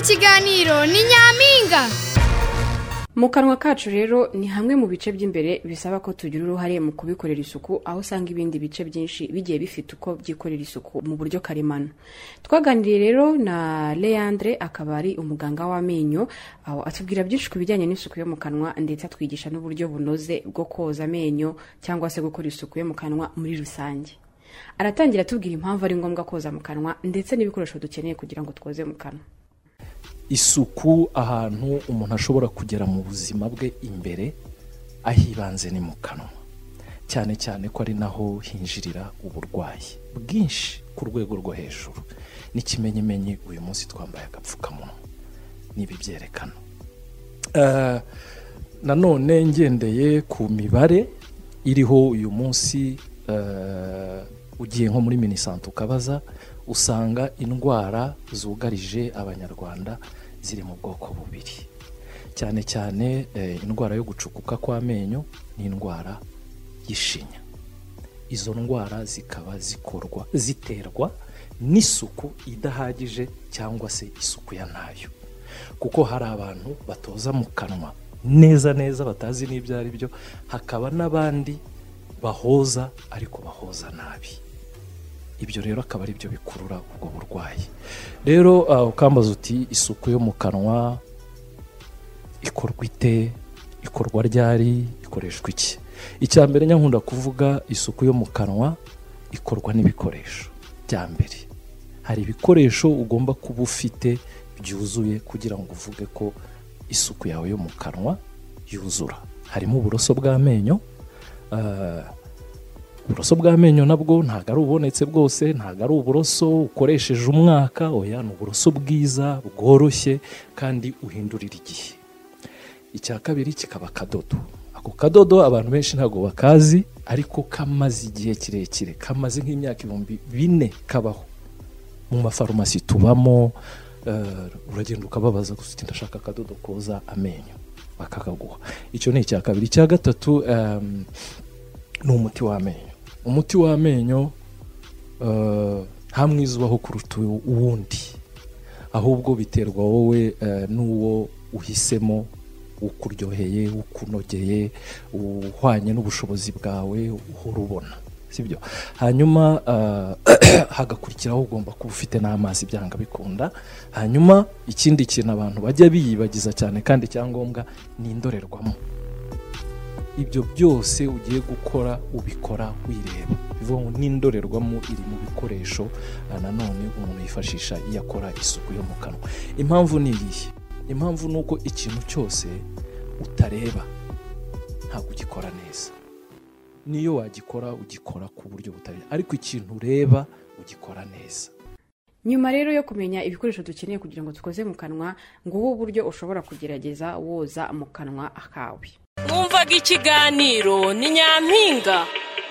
ikiganiro ni Nyampinga. Mu kanwa kacu rero ni hamwe mu bice by'imbere bisaba ko tugira uruhare mu kubikorera isuku, aho usanga ibindi bice byinshi bigiye bifite uko byikorera isuku mu buryo karemano. Twaganiriye rero na Leandre, akaba ari umuganga w'amenyo, aho atubwira byinshi ku bijyanye n'isuku yo mu kanwa ndetse atwigisha n'uburyo bunoze bwo koza amenyo cyangwa se gukora isuku yo mu kanwa muri rusange. Aratangira atubwira impamvu ari ngombwa koza mu kanwa ndetse n'ibikoresho dukeneye kugira ngo twoze mu kanwa. Isuku ahantu umuntu ashobora kugera mu buzima bwe imbere ahibanze ni mu kanwa, cyane cyane ko ari naho hinjirira uburwayi bwinshi ku rwego rwo hejuru. N'ikimenyemenye uyu munsi twambaye agapfukamunwa nibi byerekana. Nanone ngendeye ku mibare iriho uyu munsi, ugiye nko muri Minisante ukabaza, usanga indwara zugarije abanyarwanda ziri mu bwoko bubiri, cyane cyane indwara yo gucukuka kw'amenyo n'indwara y'ishinya. Izo ndwara zikaba ziterwa n'isuku idahagije cyangwa se isuku ya ntayo, kuko hari abantu batoza mu kanwa neza batazi n'ibyo ari byo, hakaba n'abandi bahoza ariko bahoza nabi. Ibyo rero akaba ari byo bikurura ubwo burwayi. Rero ukambaza uti isuku yo mu kanwa ikorwa ite, ikorwa ryari, ikoreshwa iki? Icya mbere nyankunda kuvuga, isuku yo mu kanwa ikorwa n'ibikoresho. Bya mbere hari ibikoresho ugomba kuba ufite byuzuye kugira ngo uvuge ko isuku yawe yo mu kanwa yuzura. Harimo uburoso bw'amenyo. Uburoso bw'amenyo nabwo ntago ari ubonetse bwose, ntago ari uburoso ukoresheje umwaka, oya, ni uburoso bwiza bworoshye kandi uhindurira igihe. Icya kabiri kikaba kadodo. Ako kadodo abantu benshi ntago bakazi, ariko kamaze igihe kirekire, kamaze nk'imyaka 4 kabaho mu mafarumasi tubamo. Uragenda ukababaza gusa uti ndashaka kadodo koza amenyo, bakakaguha. Icyo ni icya kabiri. Icya gatatu ni umuti w'amenyo. Umuti w'amenyo nta mwiza ubaho kuruta uwundi, ahubwo biterwa wowe n'uwo uhisemo, ukuryoheye, ukunogeye, uhwanye n'ubushobozi bwawe uhora ubona, sibyo? Hanyuma hagakurikiraho ugomba kuba ufite n'amazi byanga bikunda. Hanyuma ikindi kintu abantu bajya biyibagiza cyane kandi cyangombwa ni indorerwamo. Ibyo byose ugiye gukora ubikora wireba. Bivuga ngo n'indorerwamo iri mu bikoresho nanone umuntu yifashisha iyo akora isuku yo mu kanwa. Impamvu ni iyi. Impamvu nuko ikintu cyose utareba ntabwo ugikora neza. Niyo wagikora ugikora ku buryo butari, ariko ikintu ureba ugikora neza. Nyuma rero yo kumenya ibikoresho dukeneye kugira ngo tukoze mu kanwa, ngo ubu buryo ushobora kugerageza woza mu kanwa akawe. Mwumvaga ikiganiro ni Nyampinga.